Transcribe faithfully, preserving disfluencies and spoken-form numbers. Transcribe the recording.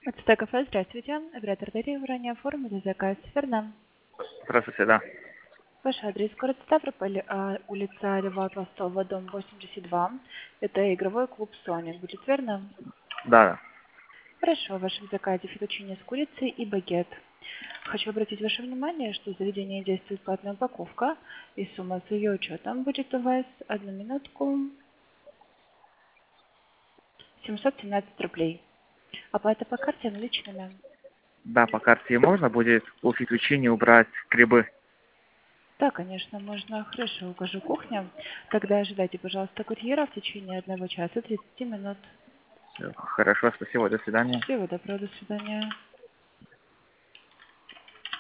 Это кафе, здравствуйте. Оператор Дарья, вы ранее оформили заказ, верно? Здравствуйте, да. Ваш адрес город Ставрополь, а, улица Льва Толстого, дом восемьдесят два. Это игровой клуб «Соник», будет верно? Да, Хорошо, в вашем заказе фетучини с курицей и багет. Хочу обратить ваше внимание, что в заведении действует платная упаковка, и сумма с ее учетом будет у вас, одну минутку, семьсот семнадцать рублей. Оплата по карте наличными. да, по карте можно будет у фетучини убрать грибы. Да, конечно, можно. Хорошо, укажу кухня. Тогда ожидайте, пожалуйста, курьера в течение одного часа тридцати минут. Хорошо, спасибо, до свидания. Всего доброго, до свидания.